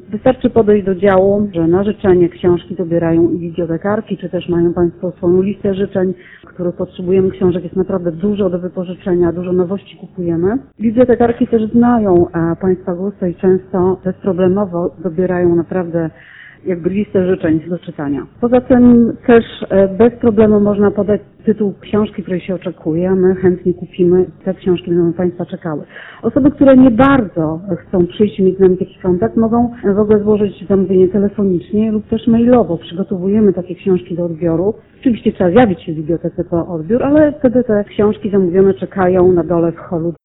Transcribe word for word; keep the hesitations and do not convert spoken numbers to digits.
Wystarczy podejść do działu, że na życzenie książki dobierają i bibliotekarki, czy też mają Państwo swoją listę życzeń, których potrzebujemy książek. Jest naprawdę dużo do wypożyczenia, dużo nowości kupujemy. Bibliotekarki też znają Państwa gusty i często bezproblemowo dobierają naprawdę jakby listę życzeń do czytania. Poza tym też bez problemu można podać tytuł książki, której się oczekuje, a my chętnie kupimy. Te książki będą Państwa czekały. Osoby, które nie bardzo chcą przyjść i mieć z nami taki kontakt, mogą w ogóle złożyć zamówienie telefonicznie lub też mailowo. Przygotowujemy takie książki do odbioru. Oczywiście trzeba zjawić się w bibliotece po odbiór, ale wtedy te książki zamówione czekają na dole w holu